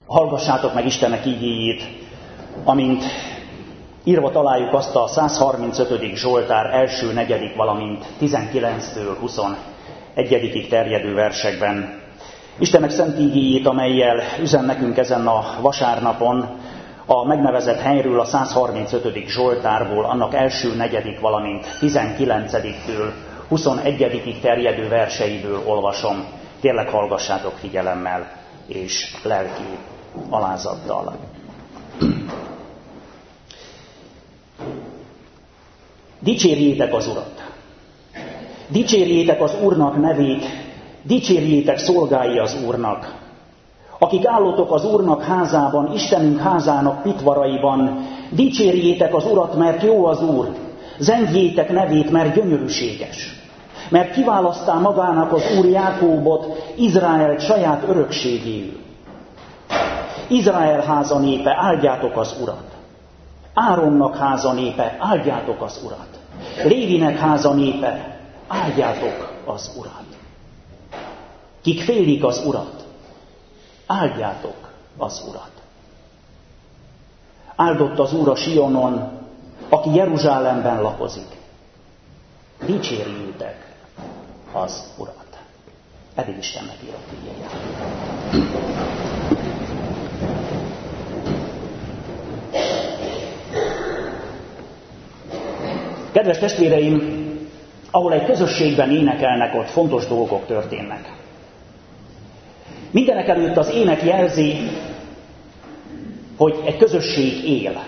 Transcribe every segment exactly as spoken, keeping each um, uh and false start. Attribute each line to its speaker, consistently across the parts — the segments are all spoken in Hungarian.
Speaker 1: Hallgassátok meg Istennek igéjét, amint írva találjuk azt a százharmincötödik Zsoltár első negyedik, valamint tizenkilenctől huszonegyedikig terjedő versekben. Istennek szent igéjét, amellyel üzen nekünk ezen a vasárnapon a megnevezett helyről, a százharmincötödik Zsoltárból, annak első negyedik, valamint tizenkilencediktől huszonegyedikig terjedő verseiből olvasom. Kérlek, hallgassátok figyelemmel és lelki alázattal. Dicsérjétek az Urat! Dicsérjétek az Úrnak nevét, dicsérjétek szolgái az Úrnak! Akik állottok az Úrnak házában, Istenünk házának pitvaraiban, dicsérjétek az Urat, mert jó az Úr, zengjétek nevét, mert gyönyörűséges. Mert kiválasztál magának az Úr Jákóbot, Izraelt saját örökségéül. Izrael háza népe, áldjátok az Urat. Áronnak háza népe, áldjátok az Urat. Lévinek háza népe, áldjátok az Urat. Kik félik az Urat, áldjátok az Urat. Áldott az Úr a Sionon, aki Jeruzsálemben lakozik. Dicsérjétek az Urat. Eddig Istennek írott igéje. Kedves testvéreim, ahol egy közösségben énekelnek, ott fontos dolgok történnek. Mindenek előtt az ének jelzi, hogy egy közösség él.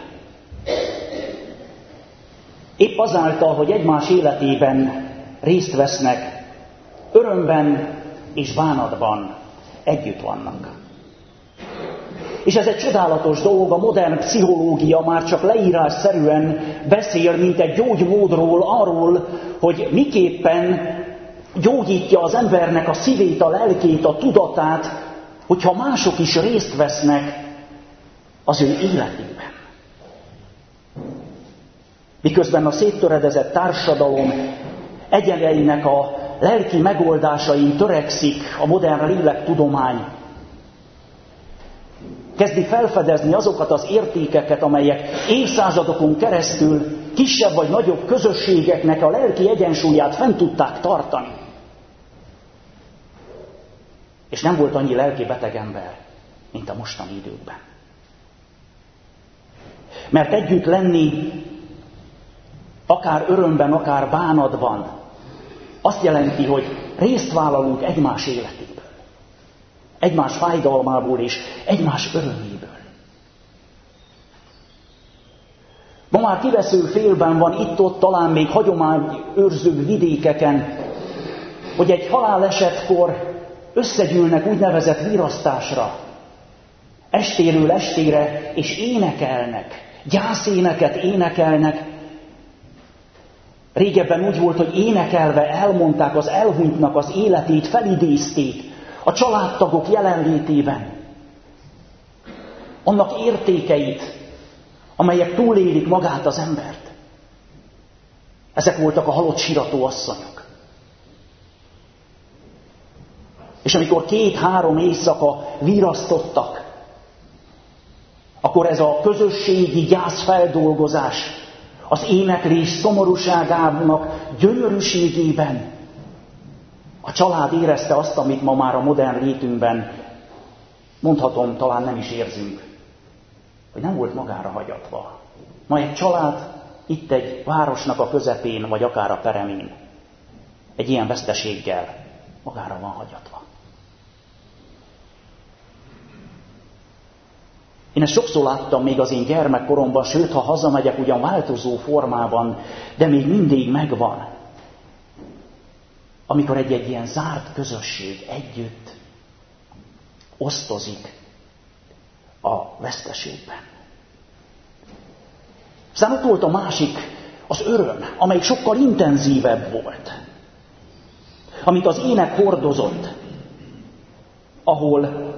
Speaker 1: Épp azáltal, hogy egymás életében részt vesznek, örömben és bánatban együtt vannak. És ez egy csodálatos dolog, a modern pszichológia már csak leírásszerűen beszél, mint egy gyógymódról, arról, hogy miképpen gyógyítja az embernek a szívét, a lelkét, a tudatát, hogyha mások is részt vesznek az ő életében. Miközben a széttöredezett társadalom egyenleinek a lelki megoldásain törekszik a modern lélektudomány, kezdi felfedezni azokat az értékeket, amelyek évszázadokon keresztül kisebb vagy nagyobb közösségeknek a lelki egyensúlyát fent tudták tartani. És nem volt annyi lelki beteg ember, mint a mostani időkben. Mert együtt lenni, akár örömben, akár bánatban, azt jelenti, hogy részt vállalunk egymás életéből. Egymás fájdalmából és egymás öröméből. Ma már kivesző félben van itt-ott, talán még hagyományőrző vidékeken, hogy egy halálesetkor összegyűlnek úgynevezett virasztásra, estéről estére, és énekelnek, gyászéneket énekelnek. Régebben úgy volt, hogy énekelve elmondták az elhunytnak az életét, felidézték a családtagok jelenlétében. Annak értékeit, amelyek túlélik magát az embert. Ezek voltak a halott sirató asszonyok. És amikor két-három éjszaka virasztottak, akkor ez a közösségi gyászfeldolgozás az éneklés szomorúságának gyönyörűségében a család érezte azt, amit ma már a modern létünkben, mondhatom, talán nem is érzünk, hogy nem volt magára hagyatva. Ma egy család itt egy városnak a közepén, vagy akár a peremén, egy ilyen veszteséggel magára van hagyatva. Én ezt sokszor láttam még az én gyermekkoromban, sőt, ha hazamegyek, ugyan változó formában, de még mindig megvan. Amikor egy-egy ilyen zárt közösség együtt osztozik a veszteségben. Aztán ott volt a másik, az öröm, amelyik sokkal intenzívebb volt. Amit az ének hordozott, ahol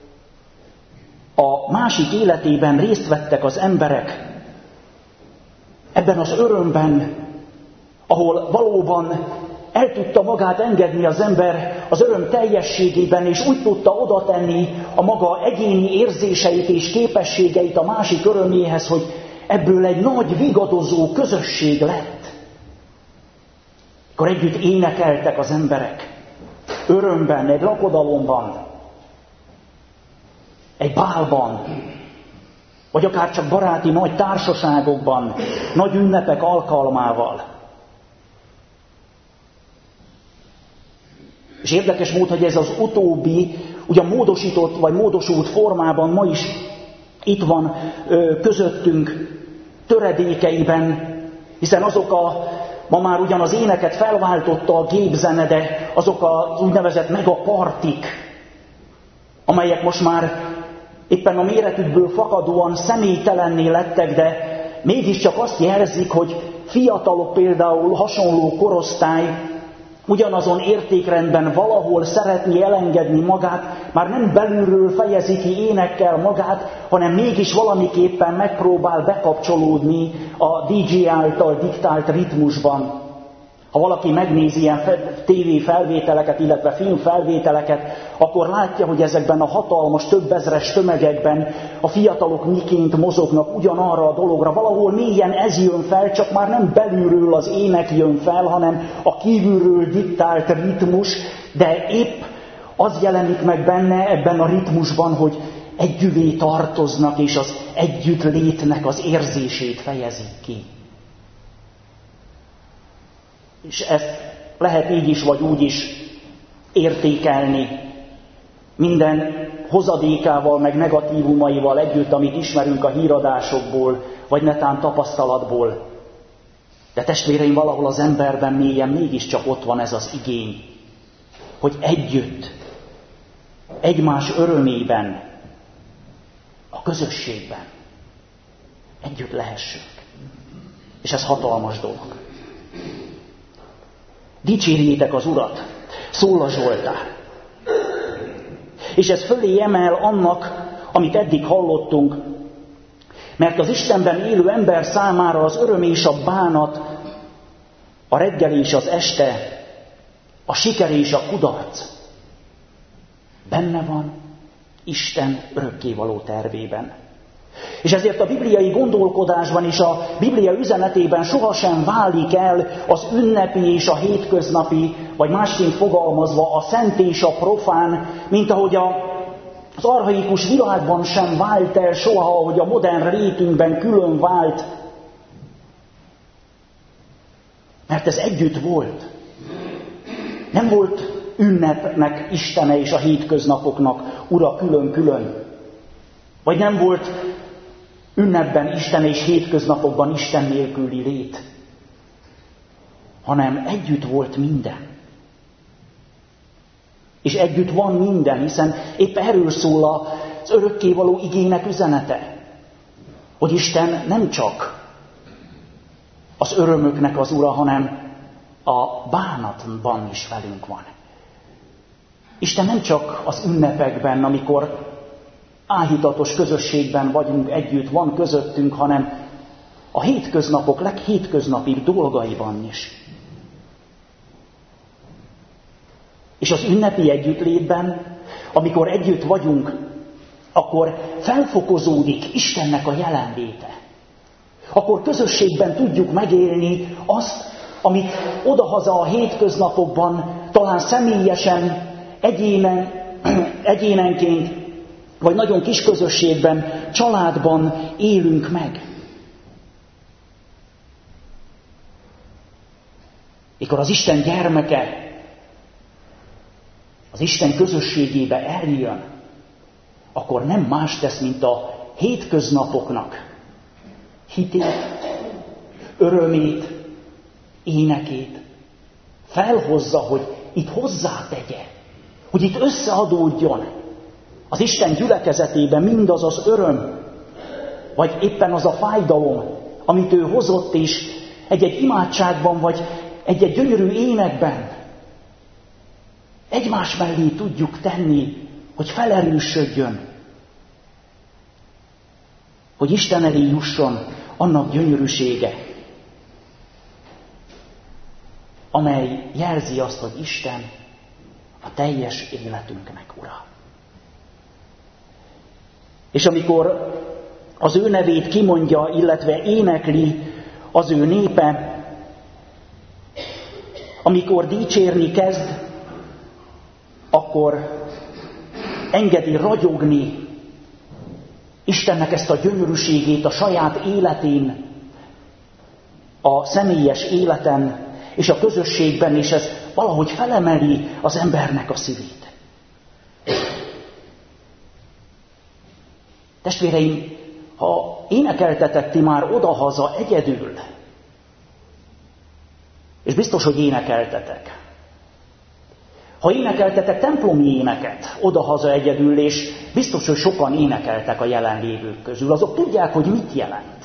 Speaker 1: a másik életében részt vettek az emberek, ebben az örömben, ahol valóban el tudta magát engedni az ember az öröm teljességében, és úgy tudta oda tenni a maga egyéni érzéseit és képességeit a másik öröméhez, hogy ebből egy nagy vigadozó közösség lett. Akkor együtt énekeltek az emberek, örömben, egy lakodalomban, egy bálban, vagy akár csak baráti nagy társaságokban, nagy ünnepek alkalmával. És érdekes mód, hogy ez az utóbbi, ugyan módosított vagy módosult formában ma is itt van ö, közöttünk töredékeiben, hiszen azok a, ma már ugyan az éneket felváltotta a gépzene, de azok az úgynevezett megapartik, amelyek most már éppen a méretükből fakadóan személytelenné lettek, de mégiscsak azt jelzik, hogy fiatalok például hasonló korosztály ugyanazon értékrendben valahol szeretné elengedni magát, már nem belülről fejezi ki énekkel magát, hanem mégis valamiképpen megpróbál bekapcsolódni a dé dzsé által diktált ritmusban. Ha valaki megnézi ilyen tévéfelvételeket, illetve filmfelvételeket, akkor látja, hogy ezekben a hatalmas, többezres tömegekben a fiatalok miként mozognak ugyanarra a dologra. Valahol mélyen ez jön fel, csak már nem belülről az ének jön fel, hanem a kívülről diktált ritmus, de épp az jelenik meg benne ebben a ritmusban, hogy együvé tartoznak, és az együttlétnek az érzését fejezik ki. És ezt lehet így is, vagy úgy is értékelni minden hozadékával, meg negatívumaival együtt, amit ismerünk a híradásokból, vagy netán tapasztalatból. De testvéreim, valahol az emberben mélyen mégiscsak ott van ez az igény, hogy együtt, egymás örömében, a közösségben együtt lehessünk. És ez hatalmas dolog. Dicsérjétek az Urat, szól a Zsoltár. És ez fölé emel annak, amit eddig hallottunk, mert az Istenben élő ember számára az öröm és a bánat, a reggel és az este, a siker és a kudarc benne van Isten örökkévaló tervében. És ezért a bibliai gondolkodásban és a Biblia üzenetében sohasem válik el az ünnepi és a hétköznapi, vagy másként fogalmazva a szent és a profán, mint ahogy a, az archaikus világban sem vált el soha, ahogy a modern rétünkben külön vált. Mert ez együtt volt. Nem volt ünnepnek Istene és a hétköznapoknak ura külön-külön. Vagy nem volt ünnepben Isten és hétköznapokban Isten nélküli lét, hanem együtt volt minden. És együtt van minden, hiszen épp erről szól az örökkévaló igének üzenete, hogy Isten nem csak az örömöknek az ura, hanem a bánatban is velünk van. Isten nem csak az ünnepekben, amikor áhítatos közösségben vagyunk együtt, van közöttünk, hanem a hétköznapok leghétköznapibb dolgaiban is. És az ünnepi együttlétben, amikor együtt vagyunk, akkor felfokozódik Istennek a jelenléte. Akkor közösségben tudjuk megélni azt, amit odahaza a hétköznapokban, talán személyesen, egyénen, egyénenként, vagy nagyon kis közösségben, családban élünk meg. Mikor az Isten gyermeke az Isten közösségébe eljön, akkor nem más tesz, mint a hétköznapoknak hitét, örömét, énekét felhozza, hogy itt hozzátegye, hogy itt összeadódjon az Isten gyülekezetében mindaz az öröm, vagy éppen az a fájdalom, amit ő hozott, és egy-egy imádságban, vagy egy-egy gyönyörű énekben egymás mellé tudjuk tenni, hogy felerősödjön, hogy Isten elé jusson annak gyönyörűsége, amely jelzi azt, hogy Isten a teljes életünknek ura. És amikor az ő nevét kimondja, illetve énekli az ő népe, amikor dicsérni kezd, akkor engedi ragyogni Istennek ezt a gyönyörűségét a saját életén, a személyes életen és a közösségben, és ez valahogy felemeli az embernek a szívét. Testvéreim, ha énekeltetek ti már odahaza egyedül, és biztos, hogy énekeltetek, ha énekeltetek templomi éneket odahaza egyedül, és biztos, hogy sokan énekeltek a jelenlévők közül, azok tudják, hogy mit jelent.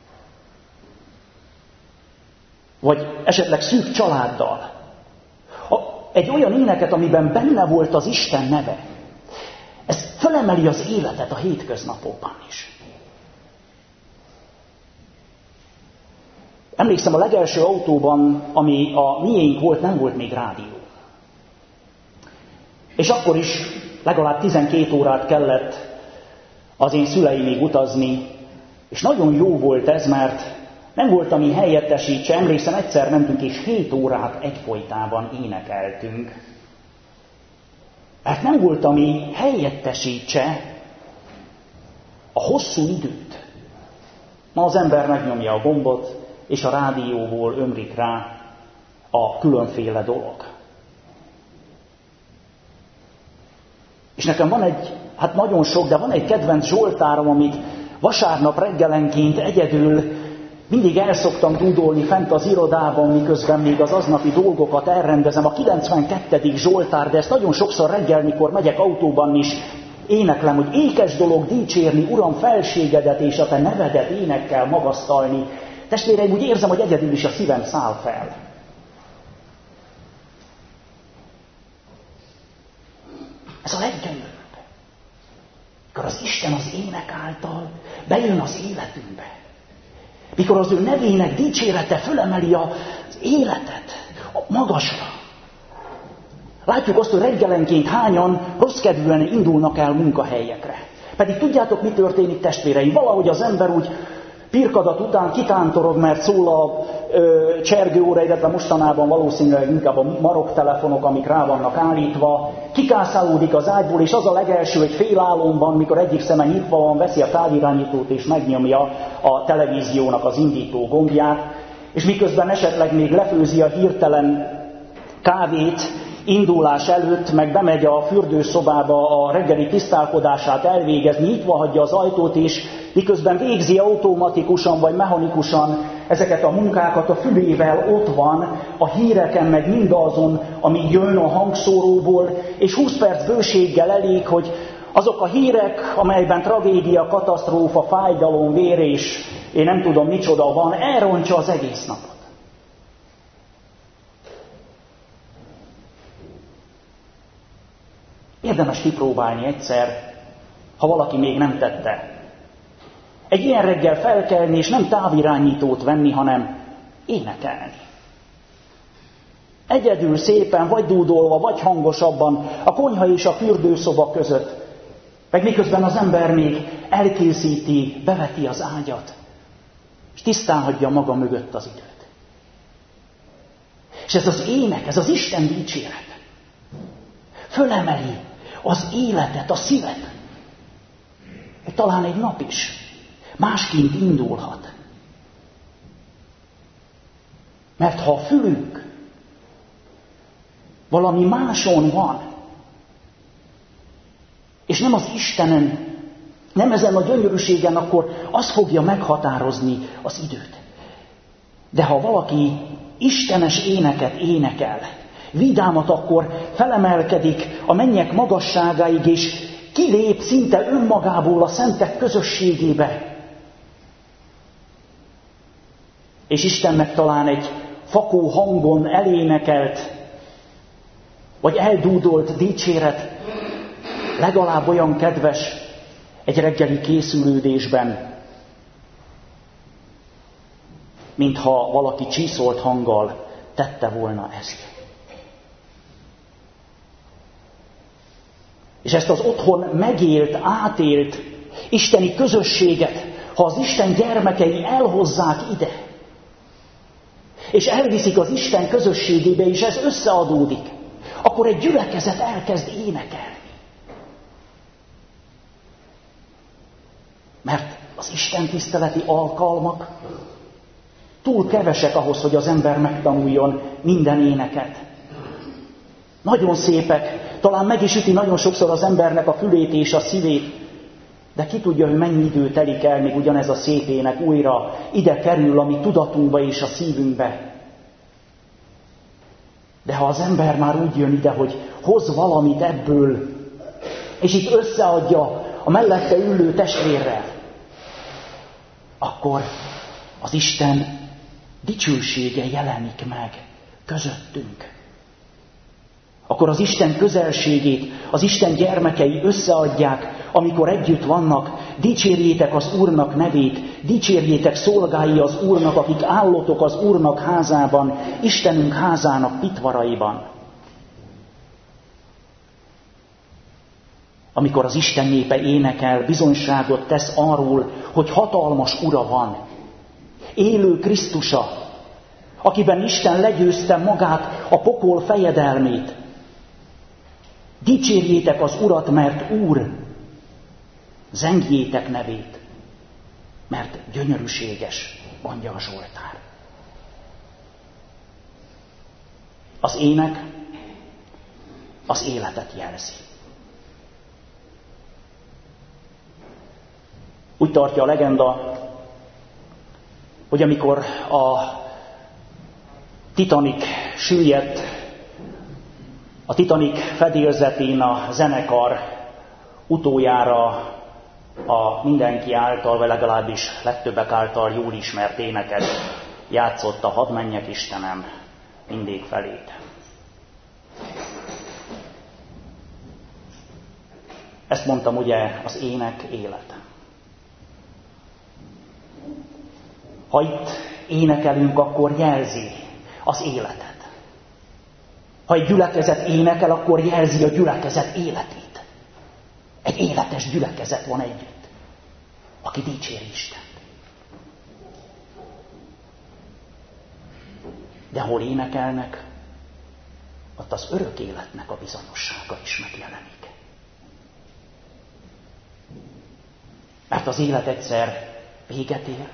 Speaker 1: Vagy esetleg szűk családdal. Egy olyan éneket, amiben benne volt az Isten neve, ez felemeli az életet a hétköznapokban is. Emlékszem, a legelső autóban, ami a miénk volt, nem volt még rádió. És akkor is legalább tizenkét órát kellett az én szüleimig utazni, és nagyon jó volt ez, mert nem volt, ami helyettesítse. Emlékszem, egyszer mentünk, és hét órát egyfolytában énekeltünk. Mert nem volt, ami helyettesítse a hosszú időt. Ma az ember megnyomja a gombot, és a rádióból ömlik rá a különféle dolog. És nekem van egy, hát nagyon sok, de van egy kedvenc zsoltárom, amit vasárnap reggelenként egyedül mindig el szoktam dúdolni fent az irodában, miközben még az aznapi dolgokat elrendezem. A kilencvenkettedik zsoltár, de ezt nagyon sokszor reggel, mikor megyek autóban is, éneklem, hogy ékes dolog dicsérni, Uram, felségedet és a te nevedet énekkel magasztalni. Testvéreim, úgy érzem, hogy egyedül is a szívem száll fel. Ez a leggyönyörűbb. Mikor az Isten az ének által bejön az életünkbe. Mikor az ő nevének dicsérete fölemeli az életet a magasra. Látjuk azt, hogy reggelenként hányan rosszkedvűen indulnak el munkahelyekre. Pedig tudjátok, mi történik, testvéreim? Valahogy az ember úgy pirkadat után kitántorog, mert szól a ö, csergőóra, illetve mostanában valószínűleg inkább a maroktelefonok, amik rá vannak állítva, kikászálódik az ágyból, és az a legelső, hogy fél álomban, mikor egyik szeme nyitva van, veszi a távirányítót és megnyomja a televíziónak az indító gombját, és miközben esetleg még lefőzi a hirtelen kávét indulás előtt, meg bemegy a fürdőszobába a reggeli tisztálkodását elvégezni, nyitva hagyja az ajtót, és miközben végzi automatikusan vagy mechanikusan ezeket a munkákat, a fülével ott van a híreken, meg mindazon, ami jön a hangszóróból, és húsz perc bőséggel elég, hogy azok a hírek, amelyben tragédia, katasztrófa, fájdalom, vér és én nem tudom micsoda van, elrontja az egész napot. Érdemes kipróbálni egyszer, ha valaki még nem tette. Egy ilyen reggel felkelni, és nem távirányítót venni, hanem énekelni. Egyedül szépen, vagy dúdolva, vagy hangosabban, a konyha és a fürdőszoba között. Meg miközben az ember még elkészíti, beveti az ágyat, és tisztán hagyja maga mögött az időt. És ez az ének, ez az Isten dicséret fölemeli az életet, a szívet. Talán egy nap is másként indulhat. Mert ha a fülünk valami máson van, és nem az Istenen, nem ezen a gyönyörűségen, akkor az fogja meghatározni az időt. De ha valaki istenes éneket énekel, vidámat, akkor felemelkedik a mennyek magasságáig, és kilép szinte önmagából a szentek közösségébe. És Istennek talán egy fakó hangon elénekelt, vagy eldúdolt dicséret legalább olyan kedves egy reggeli készülődésben, mintha valaki csíszolt hanggal tette volna ezt. És ezt az otthon megélt, átélt isteni közösséget, ha az Isten gyermekei elhozzák ide, és elviszik az Isten közösségébe, és ez összeadódik, akkor egy gyülekezet elkezd énekelni. Mert az Isten tiszteleti alkalmak túl kevesek ahhoz, hogy az ember megtanuljon minden éneket. Nagyon szépek, talán meg is üti nagyon sokszor az embernek a fülét és a szívét, de ki tudja, hogy mennyi idő telik el, még ugyanez a szép ének újra ide kerül a mi tudatunkba és a szívünkbe. De ha az ember már úgy jön ide, hogy hoz valamit ebből, és itt összeadja a mellette ülő testvérrel, akkor az Isten dicsősége jelenik meg közöttünk. Akkor az Isten közelségét az Isten gyermekei összeadják, amikor együtt vannak. Dicsérjétek az Úrnak nevét, dicsérjétek szolgái az Úrnak, akik állotok az Úrnak házában, Istenünk házának pitvaraiban. Amikor az Isten népe énekel, bizonyságot tesz arról, hogy hatalmas Ura van, élő Krisztusa, akiben Isten legyőzte magát, a pokol fejedelmét. Dicsérjétek az Urat, mert Úr, zengjétek nevét, mert gyönyörűséges, mondja a Zsoltár. Az ének az életet jelzi. Úgy tartja a legenda, hogy amikor a Titanic süllyedt, a Titanic fedélzetén a zenekar utoljára a mindenki által, vagy legalábbis legtöbbek által jól ismert éneket játszott, a Hadd menjek Istenem mindig feléd. Ezt mondtam, ugye, az ének élete. Ha itt énekelünk, akkor jelzi az életet. Ha egy gyülekezet énekel, akkor jelzi a gyülekezet életét. Egy életes gyülekezet van együtt, aki dicséri Istent. De hol énekelnek, ott az örök életnek a bizonyossága is megjelenik. Mert az élet egyszer véget ér,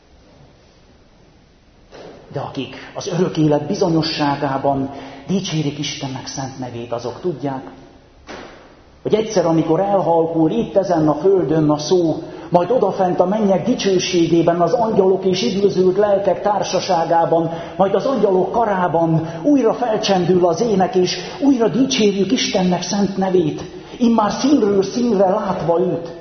Speaker 1: de akik az örök élet bizonyosságában dicsérik Istennek szent nevét, azok tudják, hogy egyszer, amikor elhalkul itt ezen a földön a szó, majd odafent a mennyek dicsőségében, az angyalok és üdvözült lelkek társaságában, majd az angyalok karában újra felcsendül az ének, és újra dicsérjük Istennek szent nevét, immár színről színre látva őt.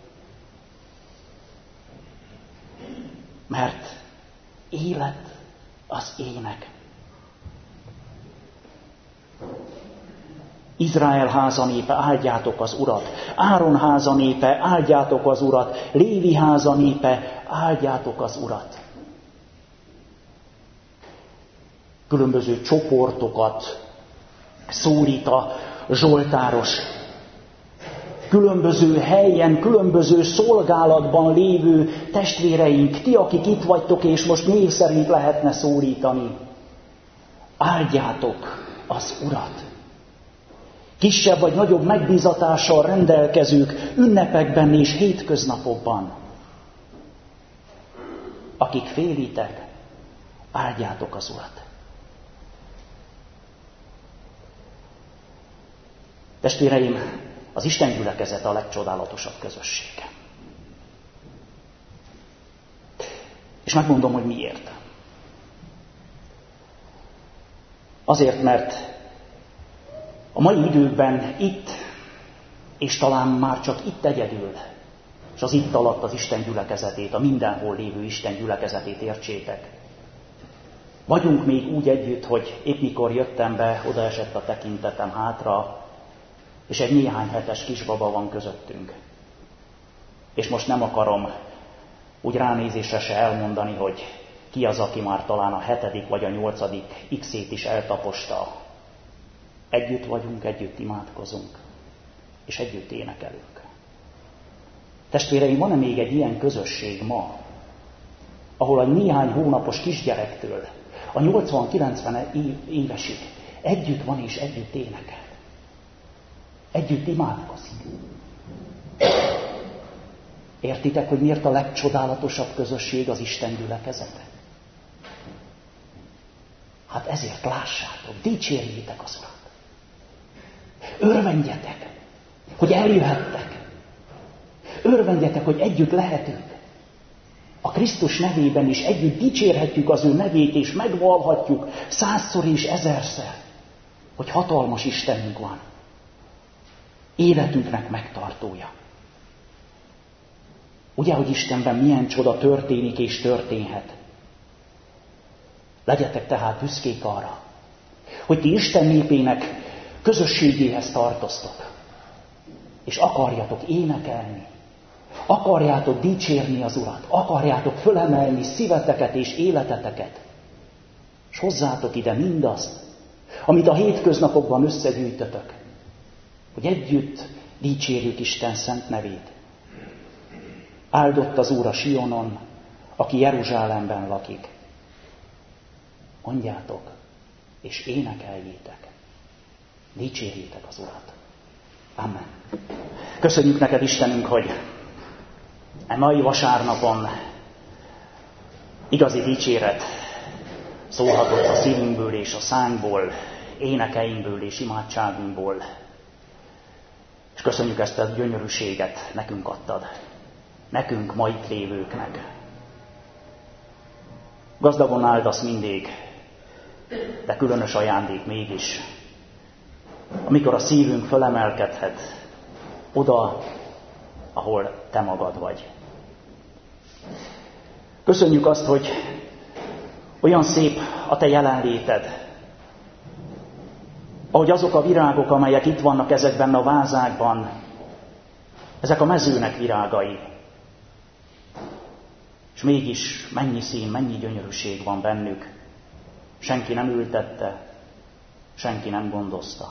Speaker 1: Mert élet az ének. Izrael háza népe, áldjátok az Urat. Áron háza népe, áldjátok az Urat. Lévi háza népe, áldjátok az Urat. Különböző csoportokat szólít a zsoltáros. Különböző helyen, különböző szolgálatban lévő testvéreink, ti, akik itt vagytok, és most név szerint lehetne szólítani. Áldjátok az Urat. Kisebb vagy nagyobb megbízatással rendelkezők ünnepekben és hétköznapokban. Akik félitek, áldjátok az Urat. Testvéreim, az Isten gyülekezete a legcsodálatosabb közössége. És megmondom, hogy miért. Azért, mert a mai időkben itt, és talán már csak itt egyedül, és az itt alatt az Isten gyülekezetét, a mindenhol lévő Isten gyülekezetét értsétek. Vagyunk még úgy együtt, hogy épp mikor jöttem be, odaesett a tekintetem hátra, és egy néhány hetes kisbaba van közöttünk. És most nem akarom úgy ránézésre se elmondani, hogy ki az, aki már talán a hetedik vagy a nyolcadik X-ét is eltaposta. Együtt vagyunk, együtt imádkozunk, és együtt énekelünk. Testvéreim, van-e még egy ilyen közösség ma, ahol a néhány hónapos kisgyerektől a nyolcvan-kilencven évesig együtt van és együtt énekel? Együtt imádkozik. Értitek, hogy miért a legcsodálatosabb közösség az Isten gyülekezete? Hát ezért lássátok, dicsérjétek az Urat. Örvendjetek, hogy eljöhettek. Örvendjetek, hogy együtt lehetünk. A Krisztus nevében is együtt dicsérhetjük az ő nevét, és megvallhatjuk százszor és ezerszer, hogy hatalmas Istenünk van. Életünknek megtartója. Ugye, hogy Istenben milyen csoda történik és történhet? Legyetek tehát büszkék arra, hogy ti Isten népének közösségéhez tartoztok, és akarjatok énekelni, akarjátok dicsérni az Urat, akarjátok fölemelni szíveteket és életeteket, és hozzátok ide mindazt, amit a hétköznapokban összegyűjtötök, hogy együtt dicsérjük Isten szent nevét. Áldott az Úr a Sionon, aki Jeruzsálemben lakik. Mondjátok, és énekeljétek, dicsérjétek az Urat. Amen. Köszönjük neked, Istenünk, hogy e mai vasárnapon igazi dicséret szólhatott a szívünkből és a szánkból, énekeinkből és imádságunkból. És köszönjük ezt a gyönyörűséget, nekünk adtad. Nekünk, ma itt lévőknek. Gazdagon áldasz mindig, de különös ajándék mégis, amikor a szívünk fölemelkedhet oda, ahol te magad vagy. Köszönjük azt, hogy olyan szép a te jelenléted, ahogy azok a virágok, amelyek itt vannak ezekben a vázákban, ezek a mezőnek virágai. És mégis mennyi szín, mennyi gyönyörűség van bennük. Senki nem ültette, senki nem gondozta.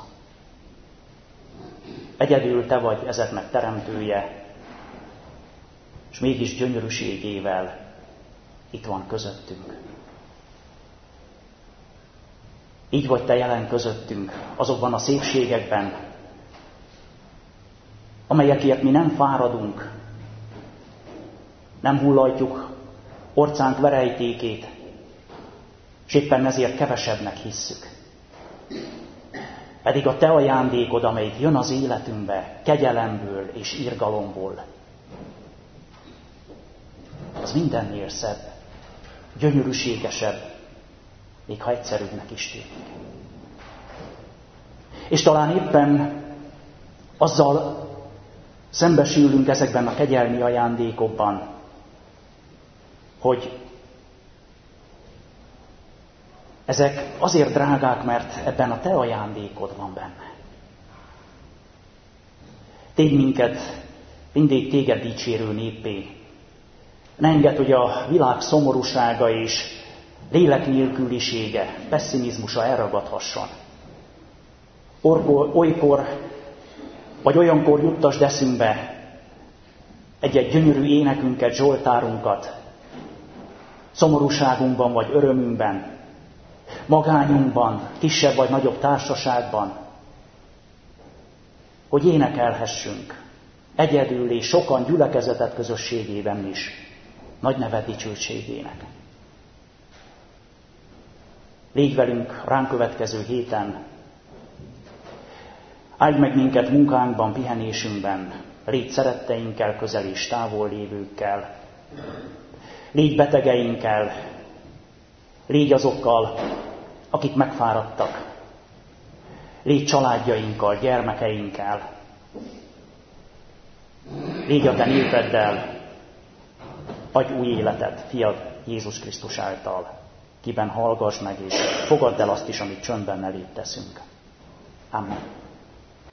Speaker 1: Egyedül te vagy ezeknek teremtője, és mégis gyönyörűségével itt van közöttünk. Így vagy te jelen közöttünk azokban a szépségekben, amelyekért mi nem fáradunk, nem hullajtjuk orcánk verejtékét, és éppen ezért kevesebbnek hisszük. Pedig a te ajándékod, amelyik jön az életünkbe kegyelemből és irgalomból, az mindennél szebb, gyönyörűségesebb, még ha egyszerűbbnek is tűnik. És talán éppen azzal szembesülünk ezekben a kegyelmi ajándékokban, hogy ezek azért drágák, mert ebben a te ajándékod van benne. Tégy minket mindig téged dicsérő néppé. Ne engedd, hogy a világ szomorúsága és lélek nélkülisége, pessimizmusa elragadhasson. Orkor, olykor, vagy olyankor juttasd eszünkbe egy-egy gyönyörű énekünket, zsoltárunkat, szomorúságunkban vagy örömünkben, magányunkban, kisebb vagy nagyobb társaságban, hogy énekelhessünk egyedül és sokan gyülekezetet közösségében is nagy neved dicsőségének. Légy velünk ránk következő héten, áldj meg minket munkánkban, pihenésünkben, légy szeretteinkkel, közel és távol lévőkkel, légy betegeinkkel, légy azokkal, akik megfáradtak, légy családjainkkal, gyermekeinkkel, légy a te népeddel, adj új életet, fiad Jézus Krisztus által, kiben hallgass meg, és fogadd el azt is, amit csöndben eléd teszünk. Amen.